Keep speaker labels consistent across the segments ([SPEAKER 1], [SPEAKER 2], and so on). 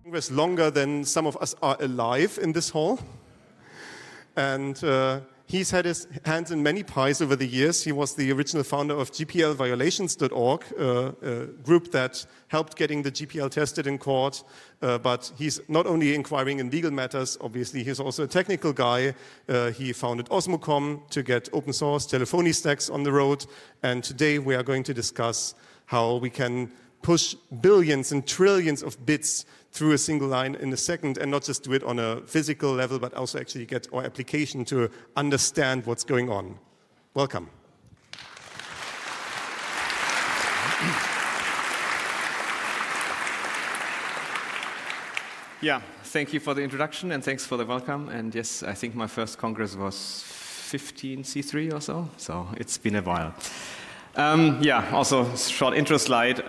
[SPEAKER 1] Congress longer than some of us are alive in this hall. And he's had his hands in many pies over the years. He was the original founder of GPLviolations.org, a group that helped getting the GPL tested in court. But he's not only inquiring in legal matters, obviously, he's also a technical guy. He founded Osmocom to get open source telephony stacks on the road. And today we are going to discuss how we can push billions and trillions of bits through a single line in a second, and not just do it on a physical level, but also actually get our application to understand what's going on. Welcome.
[SPEAKER 2] Yeah, thank you for the introduction, and thanks for the welcome. And yes, I think my first Congress was 15C3 or so it's been a while. Also short intro slide.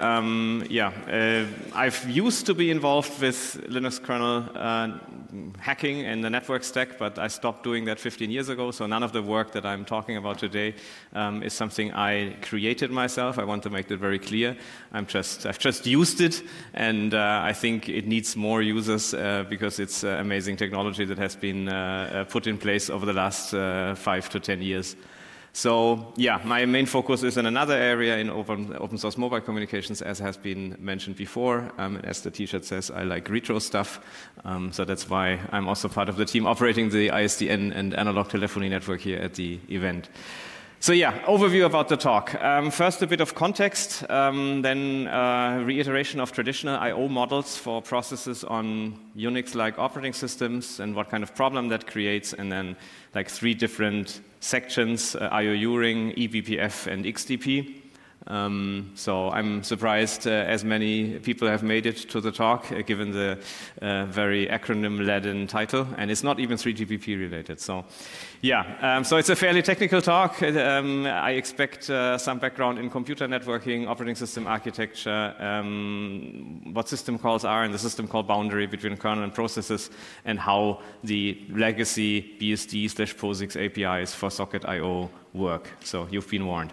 [SPEAKER 2] I've used to be involved with Linux kernel hacking and the network stack, but I stopped doing that 15 years ago. So none of the work that I'm talking about today is something I created myself. I want to make that very clear. I've just used it, and I think it needs more users because it's amazing technology that has been put in place over the last 5 to 10 years. So my main focus is in another area in open source mobile communications, as has been mentioned before. As the T-shirt says, I like retro stuff. So that's why I'm also part of the team operating the ISDN and analog telephony network here at the event. So overview about the talk. First, a bit of context, then reiteration of traditional I/O models for processes on Unix-like operating systems and what kind of problem that creates, and then like 3 different sections, IOU ring, eBPF, and XDP. So I'm surprised as many people have made it to the talk, given the very acronym-laden title, and it's not even 3GPP related. So so it's a fairly technical talk. I expect some background in computer networking, operating system architecture, what system calls are, and the system call boundary between kernel and processes, and how the legacy BSD/POSIX APIs for socket I/O work. So you've been warned.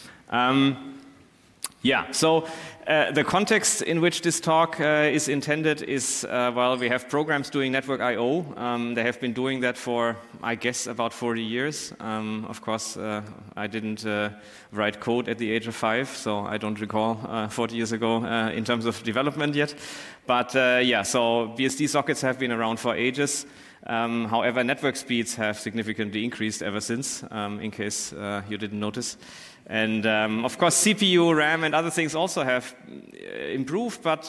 [SPEAKER 2] So the context in which this talk is intended is, we have programs doing network I/O. They have been doing that for, I guess, about 40 years. Of course, I didn't write code at the age of 5, so I don't recall 40 years ago in terms of development yet. But so BSD sockets have been around for ages. However, network speeds have significantly increased ever since, in case you didn't notice. And of course, CPU, RAM, and other things also have improved, but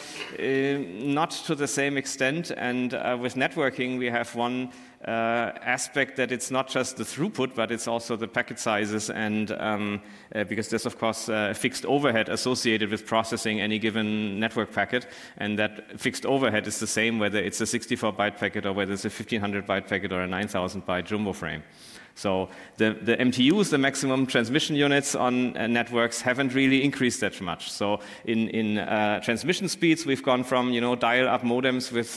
[SPEAKER 2] not to the same extent. And with networking, we have one aspect that it's not just the throughput, but it's also the packet sizes, and because there's of course a fixed overhead associated with processing any given network packet, and that fixed overhead is the same whether it's a 64-byte packet or whether it's a 1500-byte packet or a 9000-byte jumbo frame. So the MTUs, the maximum transmission units on networks, haven't really increased that much. So in transmission speeds, we've gone from dial-up modems with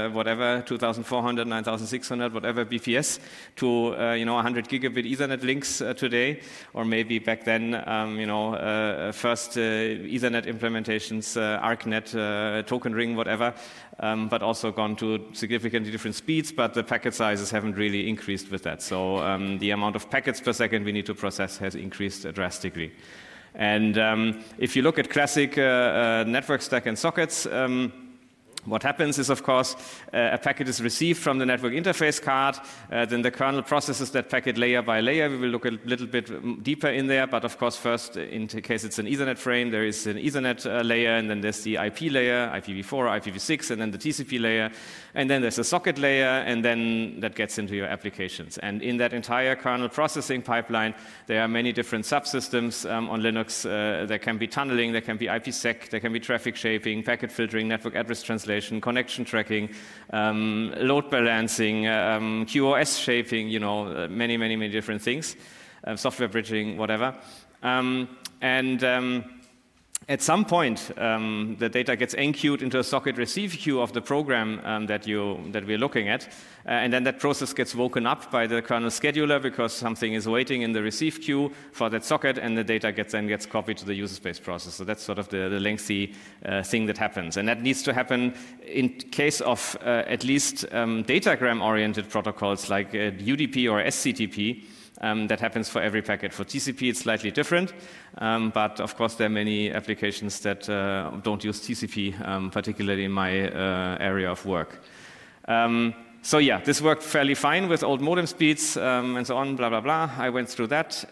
[SPEAKER 2] 2400, 9600, whatever BPS to 100 gigabit Ethernet links today, or maybe back then first Ethernet implementations, ArcNet, Token Ring, whatever, but also gone to significantly different speeds. But the packet sizes haven't really increased with that. So the amount of packets per second we need to process has increased drastically. And if you look at classic network stack and sockets, what happens is, of course, a packet is received from the network interface card. Then the kernel processes that packet layer by layer. We will look a little bit deeper in there. But, of course, first, in case it's an Ethernet frame, there is an Ethernet layer. And then there's the IP layer, IPv4 or IPv6, and then the TCP layer. And then there's a socket layer. And then that gets into your applications. And in that entire kernel processing pipeline, there are many different subsystems on Linux. There can be tunneling. There can be IPsec. There can be traffic shaping, packet filtering, network address translation, connection tracking, load balancing, QoS shaping, many, many, many different things, software bridging, whatever. At some point, the data gets enqueued into a socket receive queue of the program that we're looking at, and then that process gets woken up by the kernel scheduler because something is waiting in the receive queue for that socket, and the data gets copied to the user space process. So that's sort of the lengthy thing that happens, and that needs to happen in case of at least datagram-oriented protocols like UDP or SCTP. That happens for every packet. For TCP, it's slightly different, but of course there are many applications that don't use TCP, particularly in my area of work. So yeah, this worked fairly fine with old modem speeds and so on, blah, blah, blah. I went through that.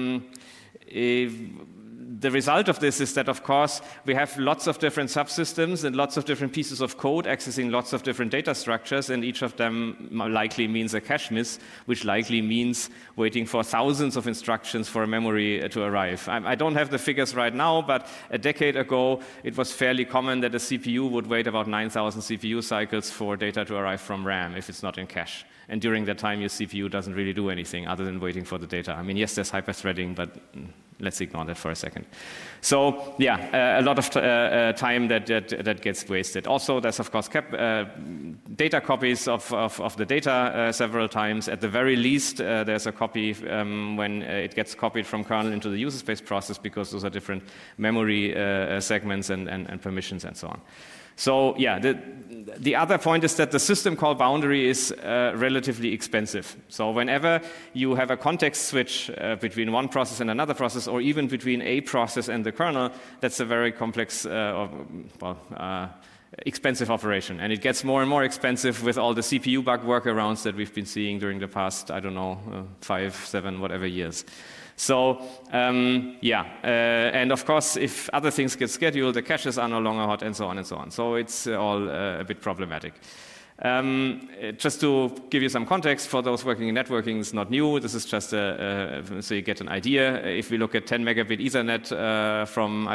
[SPEAKER 2] The result of this is that, of course, we have lots of different subsystems and lots of different pieces of code accessing lots of different data structures, and each of them likely means a cache miss, which likely means waiting for thousands of instructions for a memory to arrive. I don't have the figures right now, but a decade ago, it was fairly common that a CPU would wait about 9,000 CPU cycles for data to arrive from RAM if it's not in cache. And during that time, your CPU doesn't really do anything other than waiting for the data. I mean, yes, there's hyperthreading, but let's ignore that for a second. So, yeah, a lot of time that gets wasted. Also, there's, of course, data copies of the data several times. At the very least, there's a copy when it gets copied from kernel into the user space process, because those are different memory segments and permissions and so on. So yeah, the other point is that the system call boundary is relatively expensive. So whenever you have a context switch between one process and another process, or even between a process and the kernel, that's a very complex, expensive operation. And it gets more and more expensive with all the CPU bug workarounds that we've been seeing during the past, 5, 7, whatever years. So, and of course, if other things get scheduled, the caches are no longer hot, and so on and so on. So it's all a bit problematic. Just to give you some context, for those working in networking, it's not new. This is just so you get an idea. If we look at 10 megabit Ethernet from,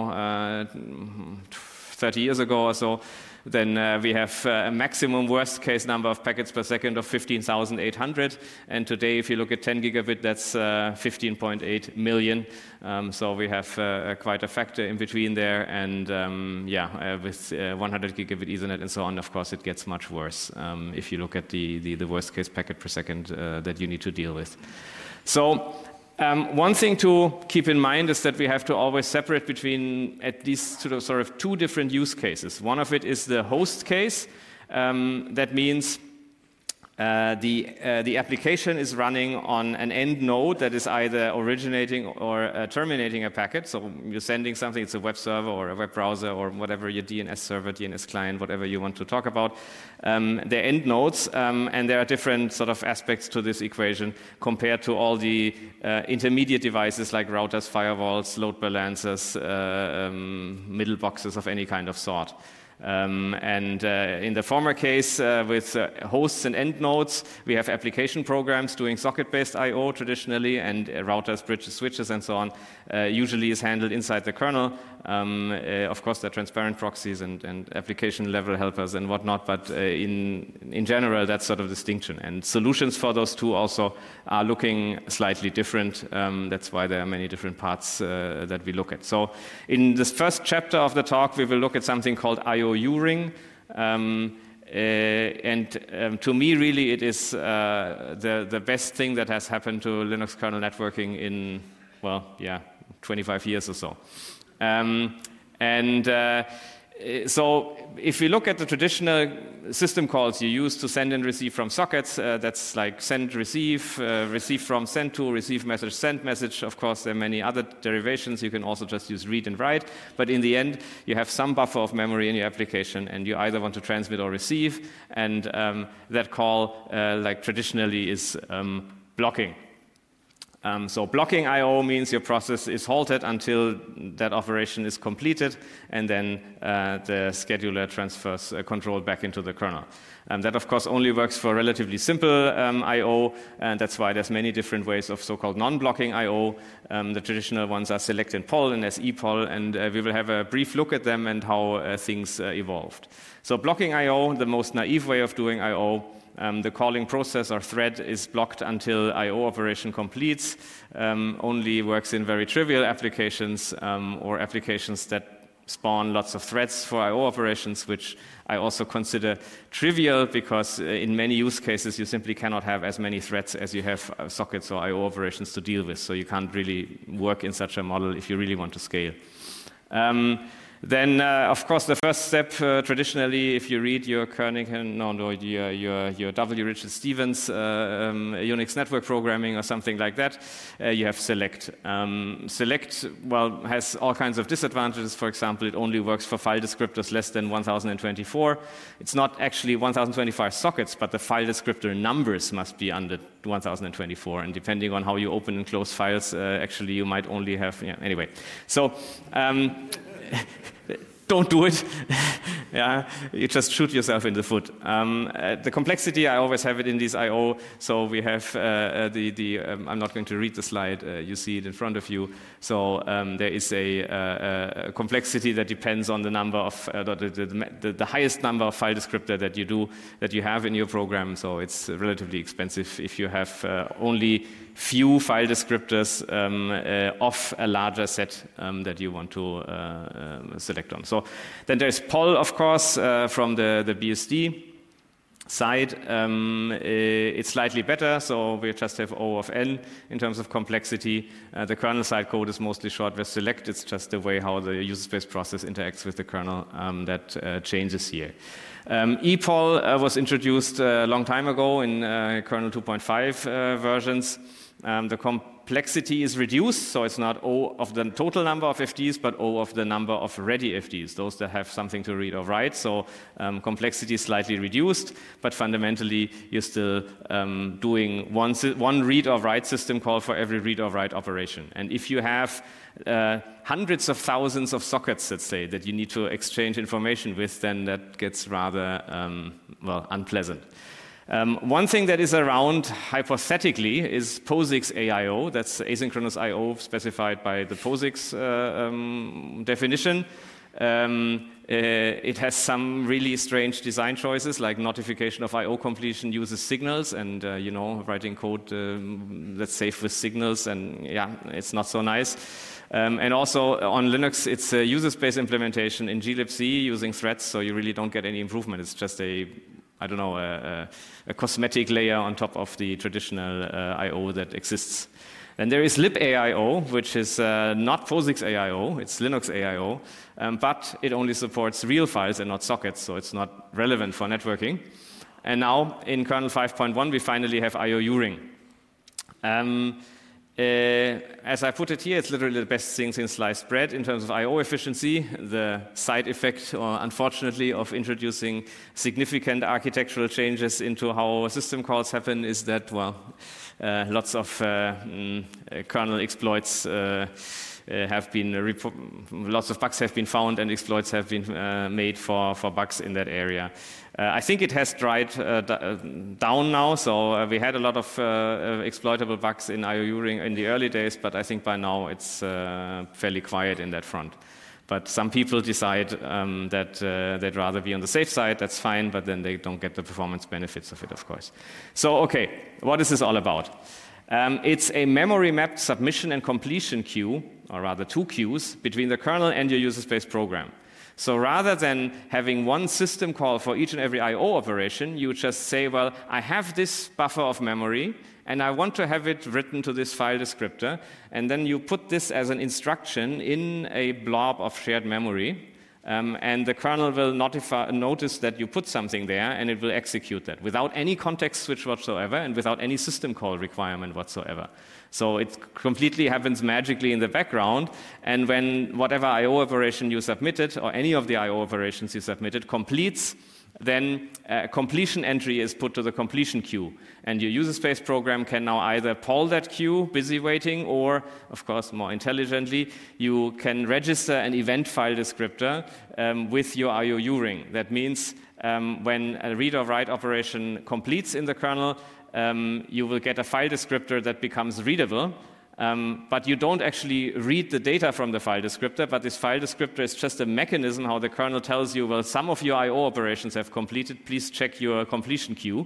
[SPEAKER 2] 30 years ago or so, then we have a maximum worst case number of packets per second of 15,800. And today, if you look at 10 gigabit, that's 15.8 million. So we have quite a factor in between there. And with 100 gigabit Ethernet and so on, of course, it gets much worse if you look at the worst case packet per second that you need to deal with. So one thing to keep in mind is that we have to always separate between at least sort of two different use cases. One of it is the host case. That means the application is running on an end node that is either originating or terminating a packet. So you're sending something, it's a web server or a web browser or whatever, your DNS server, DNS client, whatever you want to talk about. They're end nodes, and there are different sort of aspects to this equation compared to all the intermediate devices like routers, firewalls, load balancers, middle boxes of any kind of sort. In the former case, with hosts and end nodes, we have application programs doing socket-based I/O traditionally, and routers, bridges, switches, and so on. Usually is handled inside the kernel. Of course, there are transparent proxies and application-level helpers and whatnot, but in general, that's sort of distinction. And solutions for those two also are looking slightly different. That's why there are many different parts that we look at. So in this first chapter of the talk, we will look at something called IOU ring. To me, really, it is the best thing that has happened to Linux kernel networking in, 25 years or so. So if we look at the traditional system calls you use to send and receive from sockets, that's like send, receive, receive from, send to, receive message, send message. Of course, there are many other derivations. You can also just use read and write. But in the end, you have some buffer of memory in your application, and you either want to transmit or receive. And that call, like traditionally, is blocking. So blocking I/O means your process is halted until that operation is completed, and then the scheduler transfers control back into the kernel. That, of course, only works for relatively simple I/O, and that's why there's many different ways of so-called non-blocking I/O. The traditional ones are select and poll and SE-poll, and we will have a brief look at them and how things evolved. So blocking I/O, the most naive way of doing I/O, the calling process or thread is blocked until I/O operation completes, only works in very trivial applications or applications that spawn lots of threads for I/O operations, which I also consider trivial because in many use cases you simply cannot have as many threads as you have sockets or I/O operations to deal with. So you can't really work in such a model if you really want to scale. Then, of course, the first step traditionally, if you read your Kernighan, your W. Richard Stevens Unix network programming or something like that, you have select. Select, well, has all kinds of disadvantages. For example, it only works for file descriptors less than 1024. It's not actually 1025 sockets, but the file descriptor numbers must be under 1024. And depending on how you open and close files, actually you might only have, anyway. So, don't do it. Yeah, you just shoot yourself in the foot. The complexity, I always have it in these I/O. So we have I'm not going to read the slide. You see it in front of you. So there is a complexity that depends on the number of the highest number of file descriptor that you have in your program. So it's relatively expensive if you have only few file descriptors of a larger set that you want to select on. So then there's poll, of course, from the BSD side. It's slightly better, so we just have O of n in terms of complexity. The kernel side code is mostly short with select. It's just the way how the user space process interacts with the kernel that changes here. ePOL was introduced a long time ago in kernel 2.5 versions. The complexity is reduced, so it's not O of the total number of FDs, but O of the number of ready FDs, those that have something to read or write. So complexity is slightly reduced, but fundamentally you're still doing one read or write system call for every read or write operation. And if you have hundreds of thousands of sockets, let's say, that you need to exchange information with, then that gets rather, unpleasant. One thing that is around hypothetically is POSIX AIO. That's asynchronous I/O specified by the POSIX definition. It has some really strange design choices, like notification of I/O completion uses signals, and writing code that's safe with signals, and it's not so nice. And also on Linux, it's a user space implementation in glibc using threads, so you really don't get any improvement. It's just a cosmetic layer on top of the traditional I/O that exists. Then there is libaio, which is not POSIX AIO, it's Linux AIO, but it only supports real files and not sockets, so it's not relevant for networking. And now in kernel 5.1, we finally have IOUring. As I put it here, it's literally the best thing since sliced bread in terms of I/O efficiency. The side effect, unfortunately, of introducing significant architectural changes into how system calls happen is that, lots of kernel exploits have been lots of bugs have been found, and exploits have been made for bugs in that area. I think it has dried down now, so we had a lot of exploitable bugs in IOUring in the early days, but I think by now it's fairly quiet in that front. But some people decide that they'd rather be on the safe side. That's fine, but then they don't get the performance benefits of it, of course. So, okay, what is this all about? It's a memory-mapped submission and completion queue, or rather two queues, between the kernel and your user space program. So rather than having one system call for each and every I/O operation, you just say, well, I have this buffer of memory, and I want to have it written to this file descriptor, and then you put this as an instruction in a blob of shared memory, and the kernel will notice that you put something there, and it will execute that without any context switch whatsoever and without any system call requirement whatsoever. So it completely happens magically in the background, and when whatever I/O operation you submitted, or any of the I/O operations you submitted, completes, then a completion entry is put to the completion queue. And your user space program can now either poll that queue, busy waiting, or, of course, more intelligently, you can register an event file descriptor with your IOUring. That means when a read or write operation completes in the kernel, you will get a file descriptor that becomes readable, but you don't actually read the data from the file descriptor, but this file descriptor is just a mechanism how the kernel tells you, well, some of your I/O operations have completed, please check your completion queue.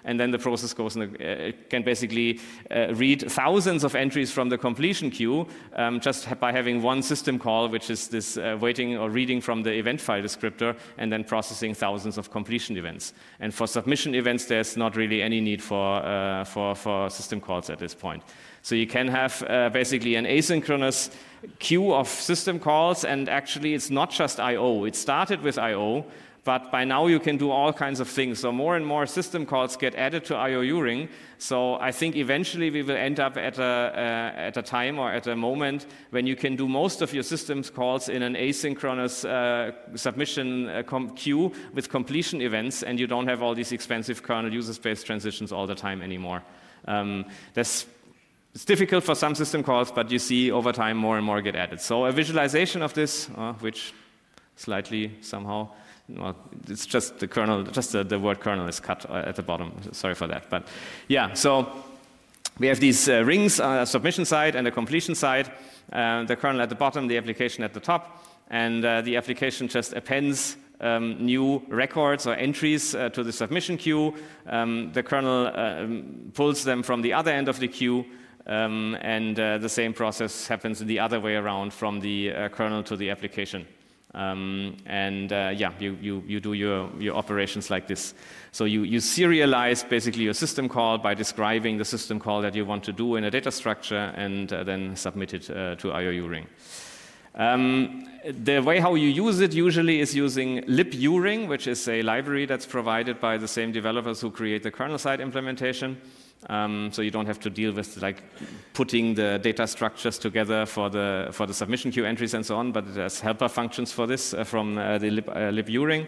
[SPEAKER 2] and then the process goes and can basically read thousands of entries from the completion queue just by having one system call, which is this waiting or reading from the event file descriptor and then processing thousands of completion events. And for submission events, there's not really any need for system calls at this point. So you can have basically an asynchronous queue of system calls, and actually it's not just I/O. It started with I/O, but by now you can do all kinds of things. So more and more system calls get added to IOUring. So I think eventually we will end up at a time or at a moment when you can do most of your systems calls in an asynchronous submission queue with completion events, and you don't have all these expensive kernel user space transitions all the time anymore. It's difficult for some system calls, but you see over time more and more get added. So a visualization of this, which slightly somehow, well, it's just the kernel, just the word kernel is cut at the bottom. Sorry for that. But yeah, so we have these rings on the submission side and the completion side, the kernel at the bottom, the application at the top, and the application just appends new records or entries to the submission queue. The kernel pulls them from the other end of the queue, and the same process happens the other way around from the kernel to the application. You do your operations like this. So you serialize basically your system call by describing the system call that you want to do in a data structure, and then submit it to IOUring. The way how you use it usually is using liburing, which is a library that's provided by the same developers who create the kernel-side implementation. So you don't have to deal with like putting the data structures together for the submission queue entries and so on, but it has helper functions for this from the liburing.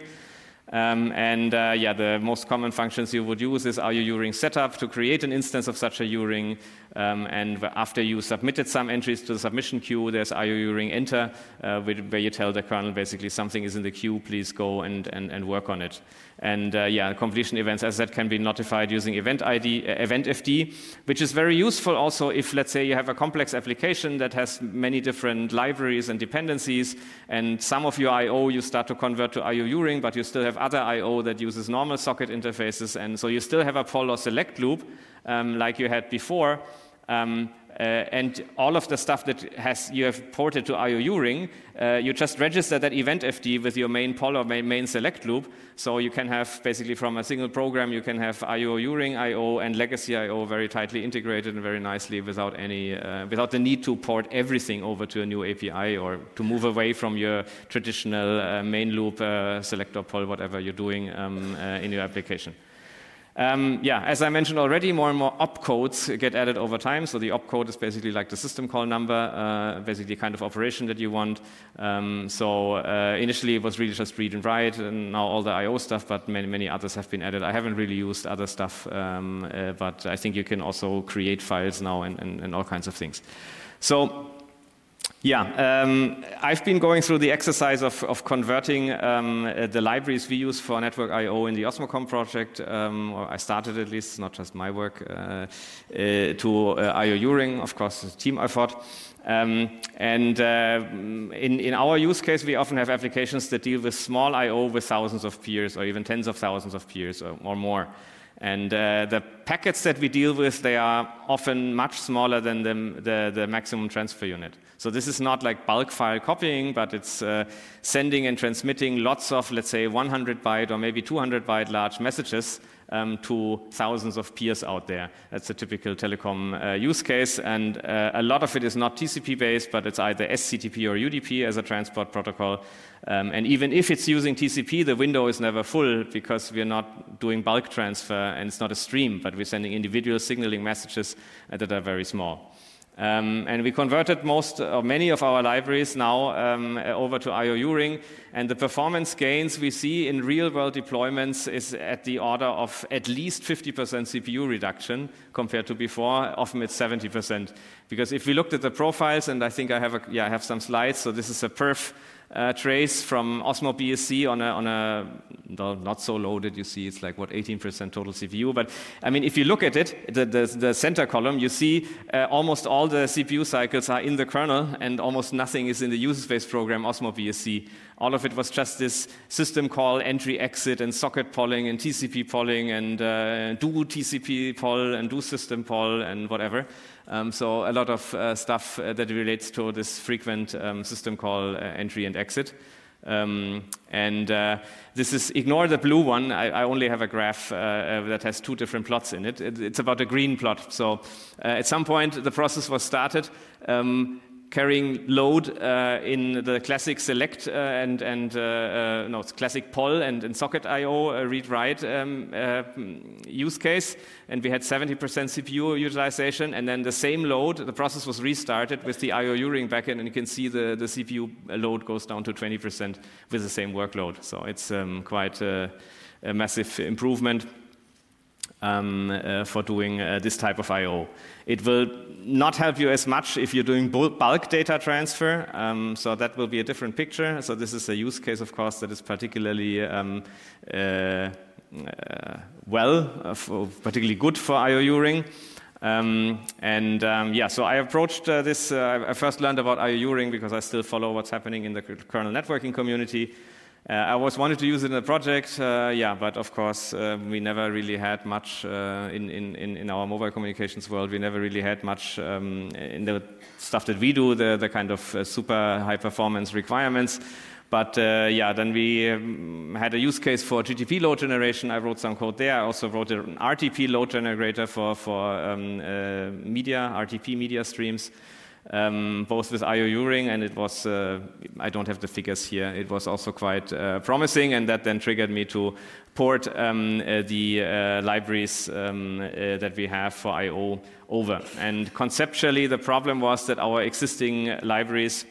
[SPEAKER 2] The most common functions you would use is IOUring setup to create an instance of such a URing, and after you submitted some entries to the submission queue, there's IOUring enter, where you tell the kernel basically something is in the queue, please go and work on it. And completion events, as that, can be notified using eventfd, which is very useful also if, let's say, you have a complex application that has many different libraries and dependencies, and some of your I/O you start to convert to IOUring, but you still have other I/O that uses normal socket interfaces, and so you still have a poll or select loop like you had before. And all of the stuff that you have ported to IOUring, you just register that eventfd with your main poll or main select loop. So you can have basically from a single program, you can have IOUring I/O and legacy I/O very tightly integrated and very nicely without the need to port everything over to a new API or to move away from your traditional main loop, select or poll, whatever you're doing in your application. As I mentioned already, more and more opcodes get added over time. So the opcode is basically like the system call number, basically the kind of operation that you want. Initially it was really just read and write, and now all the I/O stuff, but many others have been added. I haven't really used other stuff, but I think you can also create files now and all kinds of things. So I've been going through the exercise of converting the libraries we use for network I/O in the Osmocom project, or I started at least, not just my work, to IOUring, of course, a team effort. In our use case, we often have applications that deal with small I/O with thousands of peers or even tens of thousands of peers or more. And the packets that we deal with, they are often much smaller than the maximum transfer unit. So this is not like bulk file copying, but it's sending and transmitting lots of, let's say, 100 byte or maybe 200 byte large messages to thousands of peers out there. That's a typical telecom use case, and a lot of it is not TCP-based, but it's either SCTP or UDP as a transport protocol. And even if it's using TCP, the window is never full because we're not doing bulk transfer, and it's not a stream, but we're sending individual signaling messages that are very small. And we converted many of our libraries now over to IOUring, and the performance gains we see in real-world deployments is at the order of at least 50% CPU reduction compared to before. Often it's 70%. Because if we looked at the profiles, and I think I have some slides, so this is a perf trace from Osmo BSC on a not so loaded. You see, it's like 18% total CPU. But I mean, if you look at it, the center column, you see almost all the CPU cycles are in the kernel, and almost nothing is in the user space program Osmo BSC. All of it was just this system call, entry, exit, and socket polling, and TCP polling, and do TCP poll, and do system poll, and whatever. So a lot of stuff that relates to this frequent system call, entry, and exit. This is, ignore the blue one, I only have a graph that has two different plots in it. It's about a green plot. So at some point, the process was started. Carrying load in the classic select classic poll and socket I/O read-write use case, and we had 70% CPU utilization. And then the same load, the process was restarted with the IOU ring backend, and you can see the CPU load goes down to 20% with the same workload. So it's quite a massive improvement for doing this type of I/O. It will not help you as much if you're doing bulk data transfer, so that will be a different picture. So this is a use case, of course, that is particularly particularly good for IOU ring. So I approached this. I first learned about IOU ring because I still follow what's happening in the kernel networking community. I always wanted to use it in a project, but of course we never really had much in our mobile communications world. We never really had much in the stuff that we do, the kind of super high performance requirements. But then we had a use case for GTP load generation. I wrote some code there. I also wrote an RTP load generator for media, RTP media streams. Both with IOU ring, and it was, I don't have the figures here, it was also quite promising, and that then triggered me to port the libraries that we have for I/O over. And conceptually, the problem was that our existing libraries,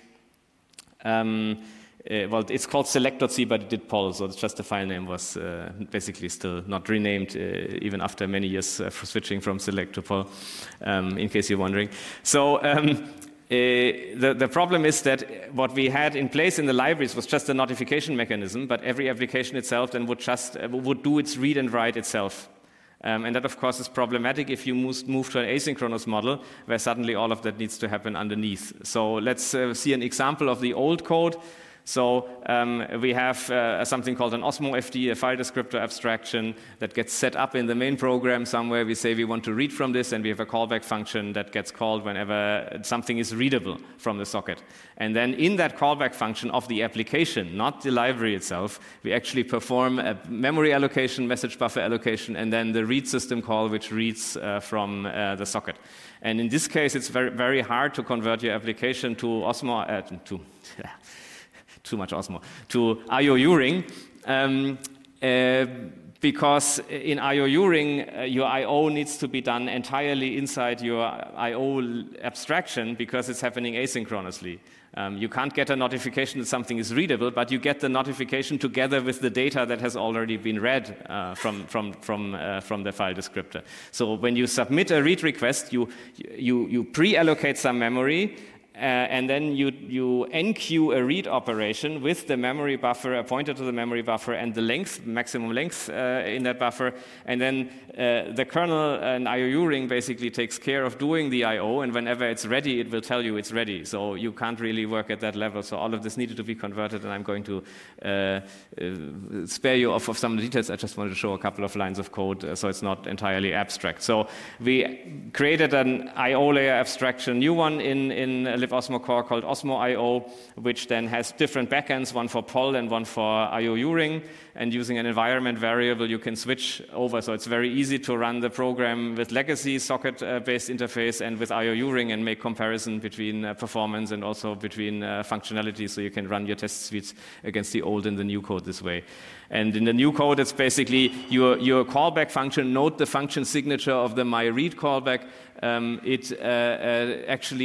[SPEAKER 2] it's called select.c, but it did poll, so it's just the file name was basically still not renamed, even after many years switching from select to poll, in case you're wondering. So the problem is that what we had in place in the libraries was just a notification mechanism, but every application itself then would do its read and write itself. And that, of course, is problematic if you move to an asynchronous model, where suddenly all of that needs to happen underneath. So let's see an example of the old code. So we have something called an Osmo FD, a file descriptor abstraction that gets set up in the main program somewhere. We say we want to read from this, and we have a callback function that gets called whenever something is readable from the socket. And then in that callback function of the application, not the library itself, we actually perform a memory allocation, message buffer allocation, and then the read system call, which reads from the socket. And in this case, it's very, very hard to convert your application to Osmo, too much Osmo, to IOU ring, because in IOU ring, your I/O needs to be done entirely inside your I/O abstraction because it's happening asynchronously. You can't get a notification that something is readable, but you get the notification together with the data that has already been read from the file descriptor. So when you submit a read request, you pre-allocate some memory, and then you enqueue a read operation with the memory buffer, a pointer to the memory buffer, and the length, maximum length in that buffer. And then the kernel and IOU ring basically takes care of doing the I/O, and whenever it's ready, it will tell you it's ready. So you can't really work at that level. So all of this needed to be converted, and I'm going to spare you of some of the details. I just wanted to show a couple of lines of code so it's not entirely abstract. So we created an I/O layer abstraction, new one in libosmo core called Osmo I/O, which then has different backends, one for poll and one for IOU ring. And using an environment variable, you can switch over. So it's very easy to run the program with legacy socket-based interface and with IOU ring and make comparison between performance and also between functionality. So you can run your test suites against the old and the new code this way. And in the new code, it's basically your callback function. Note the function signature of the myRead callback. It actually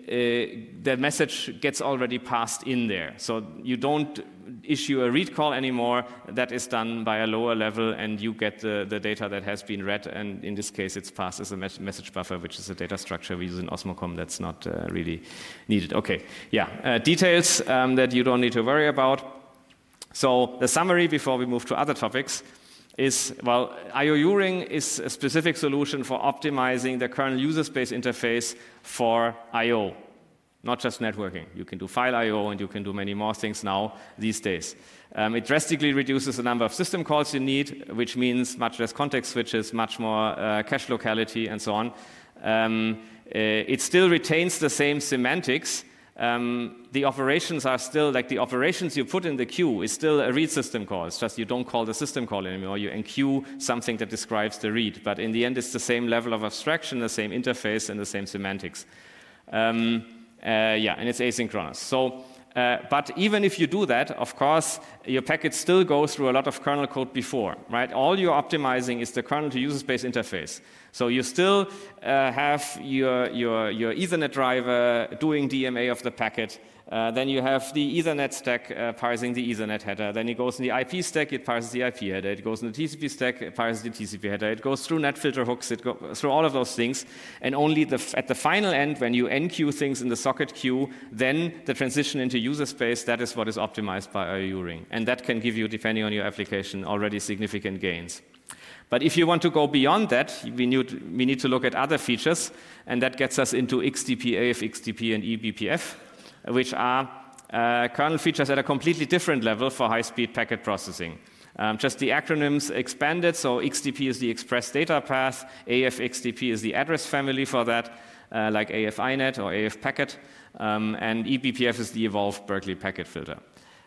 [SPEAKER 2] the message gets already passed in there. So you don't issue a read call anymore. That is done by a lower level, and you get the data that has been read, and in this case it's passed as a message buffer, which is a data structure we use in Osmocom that's not really needed. Okay, yeah, details that you don't need to worry about. So the summary before we move to other topics is, well, IOU-ring is a specific solution for optimizing the kernel user space interface for I/O, not just networking. You can do file I/O, and you can do many more things now these days. It drastically reduces the number of system calls you need, which means much less context switches, much more cache locality, and so on. It still retains the same semantics. The operations are still, like the operations you put in the queue is still a read system call. It's just you don't call the system call anymore. You enqueue something that describes the read. But in the end, it's the same level of abstraction, the same interface, and the same semantics. And it's asynchronous. So, but even if you do that, of course, your packet still goes through a lot of kernel code before, right? All you're optimizing is the kernel to user space interface. So you still have your Ethernet driver doing DMA of the packet. Then you have the Ethernet stack parsing the Ethernet header. Then it goes in the IP stack, it parses the IP header. It goes in the TCP stack, it parses the TCP header. It goes through net filter hooks, it goes through all of those things. And only at the final end, when you enqueue things in the socket queue, then the transition into user space, that is what is optimized by IOU-ring. And that can give you, depending on your application, already significant gains. But if you want to go beyond that, we need to look at other features, and that gets us into XDP, AF-XDP, and eBPF, which are kernel features at a completely different level for high-speed packet processing. Just the acronyms expanded, so XDP is the express data path, AF-XDP is the address family for that, like AF-INET or AF-Packet, and eBPF is the evolved Berkeley packet filter.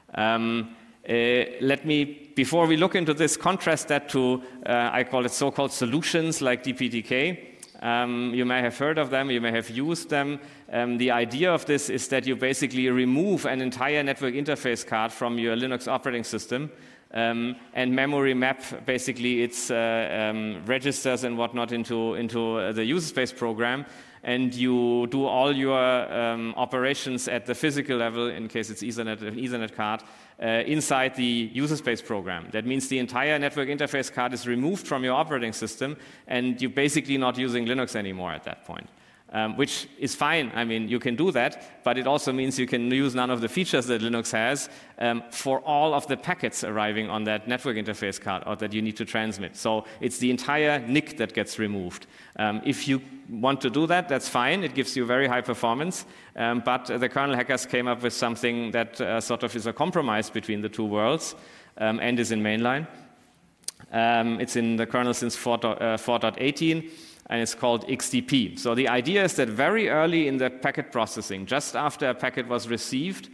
[SPEAKER 2] Let me, before we look into this, contrast that to, I call it so-called solutions like DPDK. You may have heard of them, you may have used them. The idea of this is that you basically remove an entire network interface card from your Linux operating system and memory map basically its registers and whatnot into the user space program. And you do all your operations at the physical level, in case it's Ethernet, an Ethernet card, inside the user space program. That means the entire network interface card is removed from your operating system, and you're basically not using Linux anymore at that point. Which is fine. I mean, you can do that, but it also means you can use none of the features that Linux has for all of the packets arriving on that network interface card or that you need to transmit. So it's the entire NIC that gets removed. If you want to do that, that's fine. It gives you very high performance, but the kernel hackers came up with something that sort of is a compromise between the two worlds and is in mainline. It's in the kernel since 4.18. And it's called XDP. So the idea is that very early in the packet processing, just after a packet was received,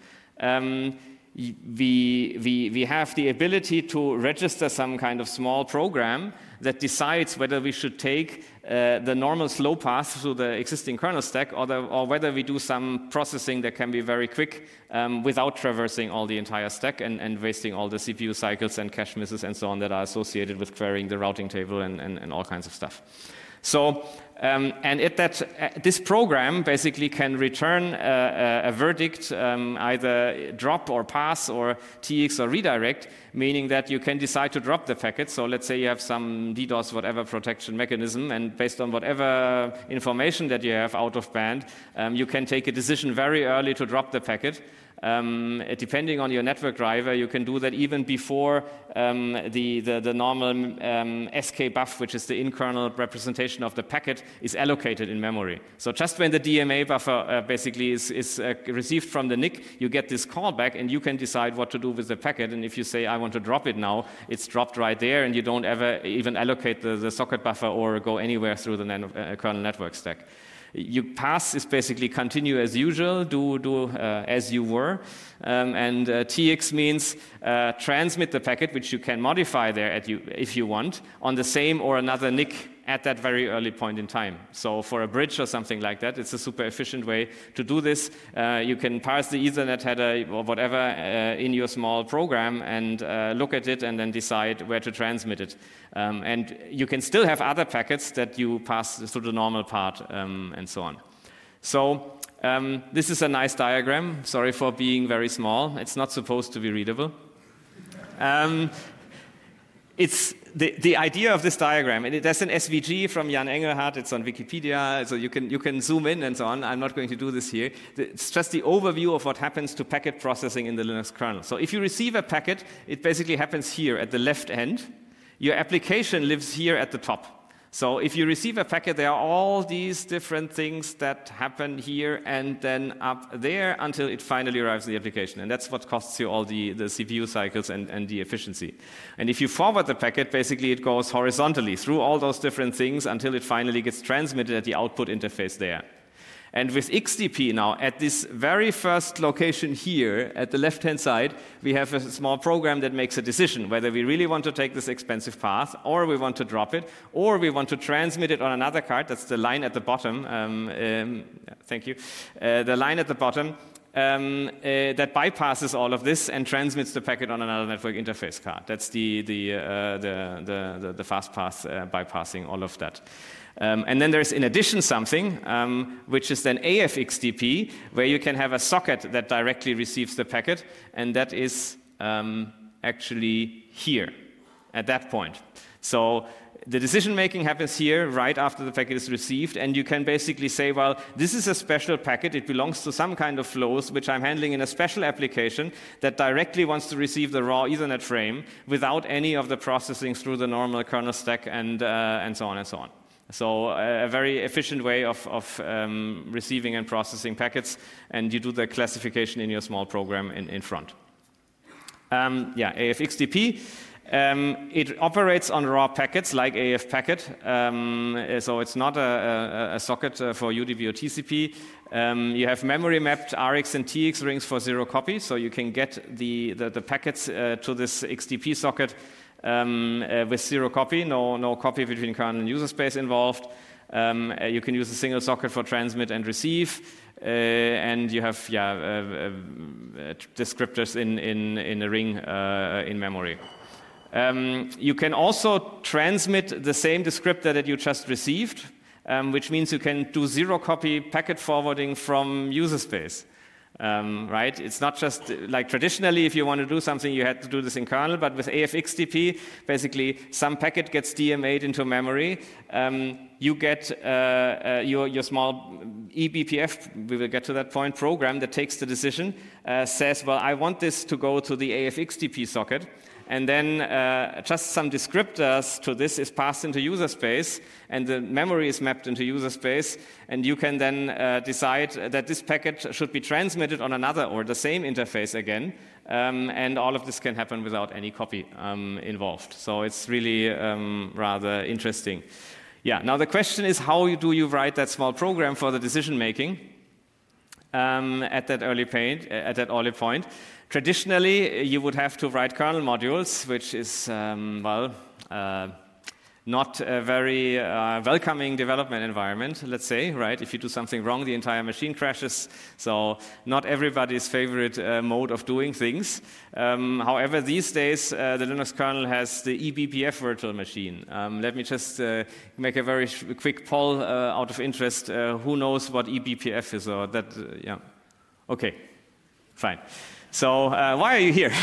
[SPEAKER 2] we have the ability to register some kind of small program that decides whether we should take the normal slow path through the existing kernel stack or whether we do some processing that can be very quick without traversing all the entire stack and wasting all the CPU cycles and cache misses and so on that are associated with querying the routing table and all kinds of stuff. So, and this program basically can return a verdict, either drop or pass or TX or redirect, meaning that you can decide to drop the packet. So let's say you have some DDoS whatever protection mechanism, and based on whatever information that you have out of band, you can take a decision very early to drop the packet. Depending on your network driver, you can do that even before the normal SK buff, which is the in-kernel representation of the packet, is allocated in memory. So just when the DMA buffer basically is received from the NIC, you get this callback, and you can decide what to do with the packet. And if you say, I want to drop it now, it's dropped right there, and you don't ever even allocate the socket buffer or go anywhere through the kernel network stack. You pass is basically continue as usual, do as you were, and TX means transmit the packet, which you can modify there if you want, on the same or another NIC at that very early point in time. So for a bridge or something like that, it's a super efficient way to do this. You can parse the Ethernet header or whatever in your small program and look at it and then decide where to transmit it. And you can still have other packets that you pass through the normal part and so on. So This is a nice diagram. Sorry for being very small. It's not supposed to be readable. It's the idea of this diagram, and there's an SVG from Jan Engelhardt. It's on Wikipedia, so you can zoom in and so on. I'm not going to do this here. It's just the overview of what happens to packet processing in the Linux kernel. So if you receive a packet, it basically happens here at the left end. Your application lives here at the top. So if you receive a packet, there are all these different things that happen here and then up there until it finally arrives in the application. And that's what costs you all the CPU cycles and the efficiency. And if you forward the packet, basically it goes horizontally through all those different things until it finally gets transmitted at the output interface there. And with XDP now, at this very first location here, at the left-hand side, we have a small program that makes a decision whether we really want to take this expensive path, or we want to drop it, or we want to transmit it on another card. That's the line at the bottom. Thank you. The line at the bottom that bypasses all of this and transmits the packet on another network interface card. That's the fast path bypassing all of that. And then there's in addition something which is then AFXDP, where you can have a socket that directly receives the packet, and that is actually here at that point. So the decision making happens here right after the packet is received, and you can basically say, well, this is a special packet, it belongs to some kind of flows which I'm handling in a special application that directly wants to receive the raw Ethernet frame without any of the processing through the normal kernel stack and so on and so on. So a very efficient way of receiving and processing packets, and you do the classification in your small program in front. AFXDP. It operates on raw packets like AF packet, so it's not a socket for UDP or TCP. You have memory mapped RX and TX rings for 0 copy, so you can get the packets to this XDP socket with 0 copy, no copy between kernel and user space involved. You can use a single socket for transmit and receive, and you have descriptors in a ring in memory. You can also transmit the same descriptor that you just received, which means you can do 0 copy packet forwarding from user space. Right? It's not just like traditionally, if you want to do something, you had to do this in kernel, but with AFXDP, basically some packet gets DMA'd into memory. You get your small eBPF, we will get to that point, program that takes the decision, says, well, I want this to go to the AFXDP socket. And then just some descriptors to this is passed into user space, and the memory is mapped into user space, and you can then decide that this packet should be transmitted on another or the same interface again, and all of this can happen without any copy involved. So it's really rather interesting. Yeah. Now the question is, how do you write that small program for the decision making at that early point? Traditionally, you would have to write kernel modules, which is, not a very welcoming development environment, let's say, right? If you do something wrong, the entire machine crashes. So not everybody's favorite mode of doing things. However, these days, the Linux kernel has the eBPF virtual machine. Let me just make a very quick poll out of interest. Who knows what eBPF is? Or that? Yeah. Okay. Fine. So why are you here?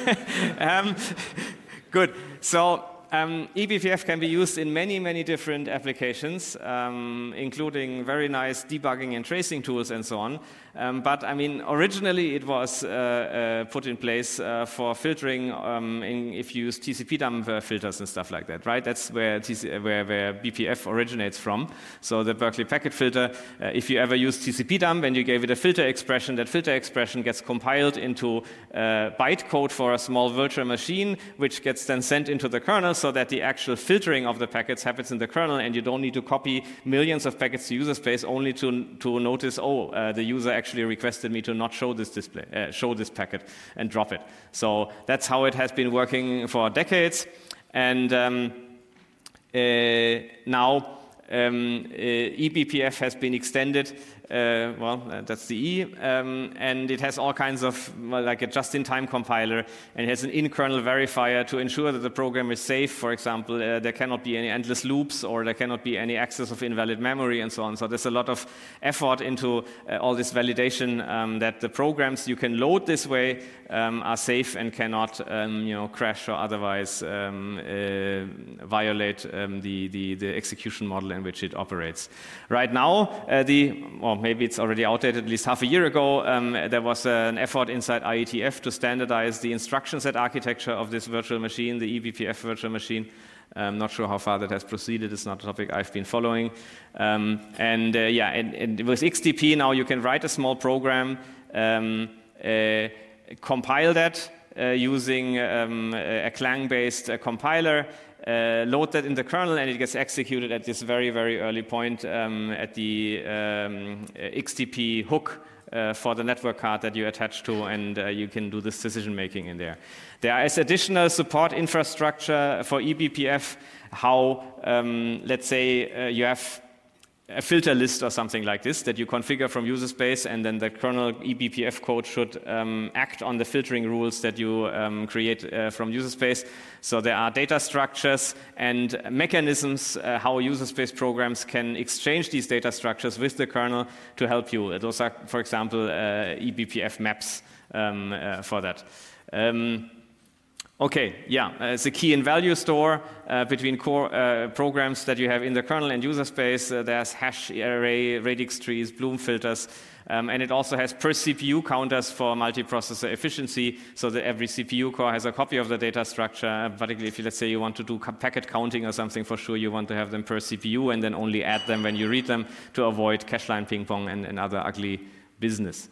[SPEAKER 2] Good. So eBPF can be used in many, many different applications, including very nice debugging and tracing tools and so on. But I mean, originally it was put in place for filtering if you use TCP dump filters and stuff like that, right? That's where BPF originates from. So the Berkeley packet filter, if you ever use TCP dump and you gave it a filter expression, that filter expression gets compiled into bytecode for a small virtual machine, which gets then sent into the kernel so that the actual filtering of the packets happens in the kernel, and you don't need to copy millions of packets to user space only to notice, the user actually requested me to not show this show this packet and drop it. So that's how it has been working for decades. And now eBPF has been extended. That's the E, and it has all kinds of, like a just-in-time compiler, and it has an in-kernel verifier to ensure that the program is safe. For example, there cannot be any endless loops, or there cannot be any access of invalid memory, and so on. So there's a lot of effort into all this validation that the programs you can load this way are safe and cannot, crash or otherwise violate the execution model in which it operates. Right now, maybe it's already outdated, at least half a year ago, there was an effort inside IETF to standardize the instruction set architecture of this virtual machine, the eBPF virtual machine. I'm not sure how far that has proceeded. It's not a topic I've been following. And with XDP now you can write a small program, compile that using a Clang-based compiler, load that in the kernel, and it gets executed at this very, very early point at the XDP hook for the network card that you attach to, and you can do this decision making in there. There is additional support infrastructure for eBPF, how, let's say, you have a filter list or something like this that you configure from user space, and then the kernel eBPF code should act on the filtering rules that you create from user space. So there are data structures and mechanisms how user space programs can exchange these data structures with the kernel to help you. Those are, for example, eBPF maps for that. It's a key and value store between core programs that you have in the kernel and user space. There's hash array, radix trees, Bloom filters, and it also has per CPU counters for multiprocessor efficiency, so that every CPU core has a copy of the data structure. Particularly if, let's say, you want to do packet counting or something, for sure you want to have them per CPU and then only add them when you read them to avoid cache line ping pong and other ugly business.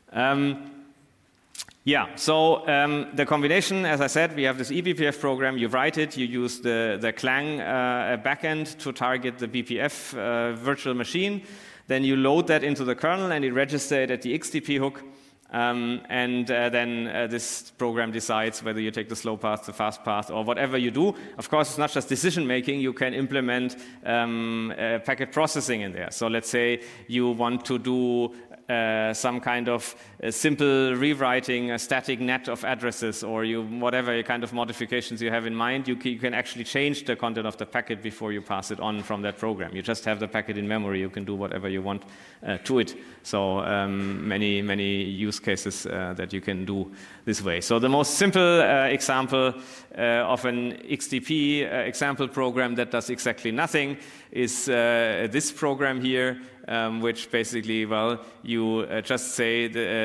[SPEAKER 2] The combination, as I said, we have this eBPF program, you write it, you use the Clang backend to target the BPF virtual machine, then you load that into the kernel and it registers it at the XDP hook, then this program decides whether you take the slow path, the fast path, or whatever you do. Of course, it's not just decision making, you can implement packet processing in there. So let's say you want to do some kind of simple rewriting, a static net of addresses, or whatever kind of modifications you have in mind, you can actually change the content of the packet before you pass it on from that program. You just have the packet in memory, you can do whatever you want to it. So many use cases that you can do this way. So the most simple example of an XDP example program that does exactly nothing is this program here, which basically, you just say,